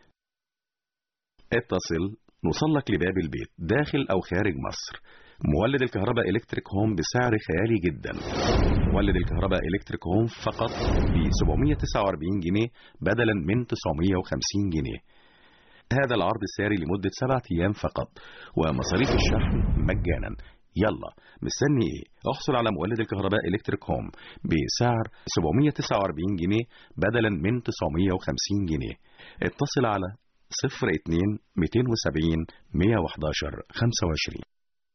اتصل نوصلك لباب البيت داخل أو خارج مصر. مولد الكهرباء إلكتريك هوم بسعر خيالي جدا. مولد الكهرباء إلكتريك هوم فقط ب سبعمائة وتسعة وأربعين جنيه بدلا من تسعمائة وخمسين جنيه. هذا العرض الساري لمدة سبعة أيام فقط، ومصاريف الشحن مجانا. يلا مستني ايه؟ احصل على مولد الكهرباء إلكتريك هوم بسعر سبعمائة وتسعة وأربعين جنيه بدلا من تسعمائة وخمسين جنيه. اتصل على صفر اتنين مئتين وسبعين مئة وأحد عشر خمسة وعشرين.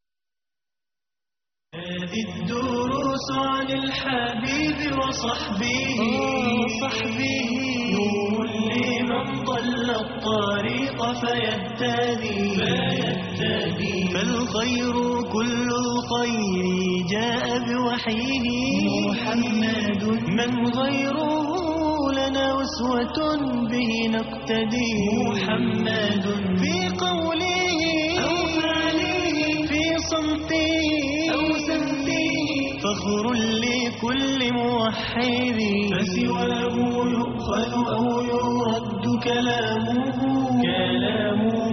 هذه الدروس عن الحبيب وصحبه وصحبه نور لمن ضل الطريق فيهتدي فيهتدي فالخير كل الخير جاء بوحيه محمد من غيره لنا أسوة به نقتدي محمد في قوله أو فعله في صمته أو سمته فخر لكل موحد فسواه يؤخذ أو يرد كلامه كلامه